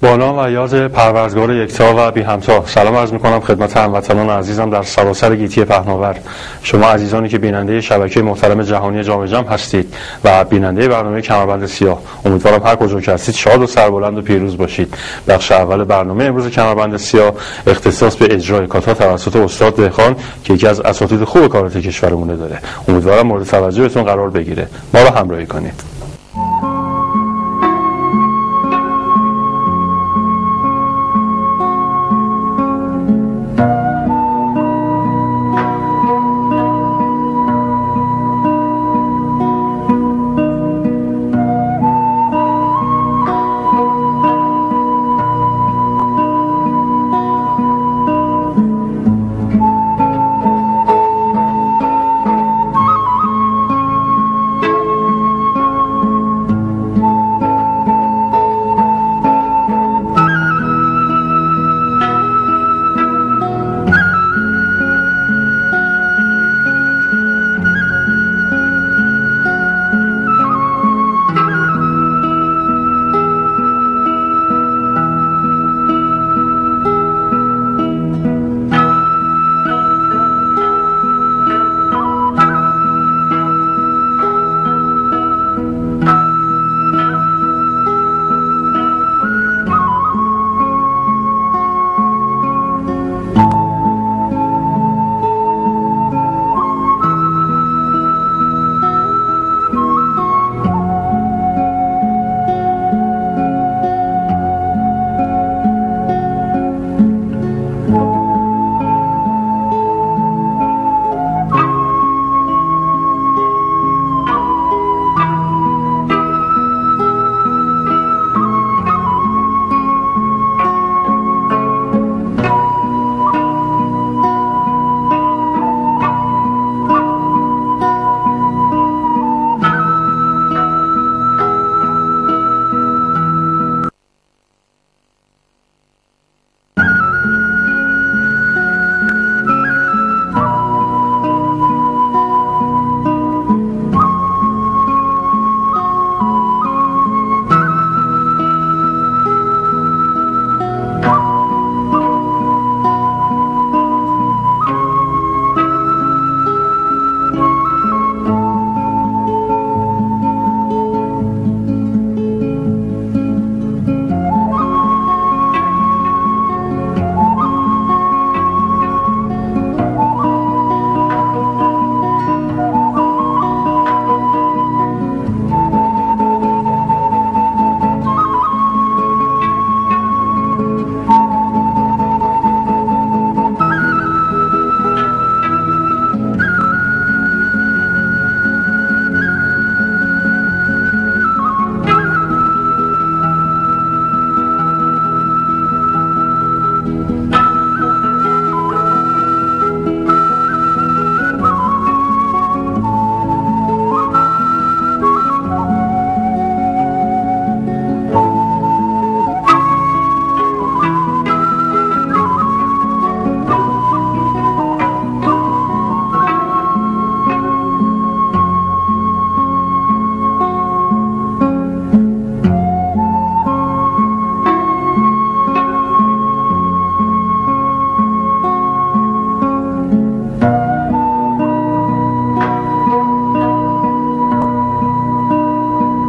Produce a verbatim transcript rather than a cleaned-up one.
با نام و یاد پروردگار یکتا و بی همتا سلام عرض میکنم خدمت هموطنان عزیزم در سراسر گیتی پهناور. شما عزیزانی که بیننده شبکه محترم جهانی جام جم هستید و بیننده برنامه کمربند سیاه، امیدوارم هر کجا که هستید شاد و سربلند و پیروز باشید. بخش اول برنامه امروز کمربند سیاه اختصاص به اجرای کاتا توسط استاد دهخان که یکی از اساتید خوب کاراته کشورمونه داره. امیدوارم مورد توجهتون قرار بگیره. ما رو همراهی کنید.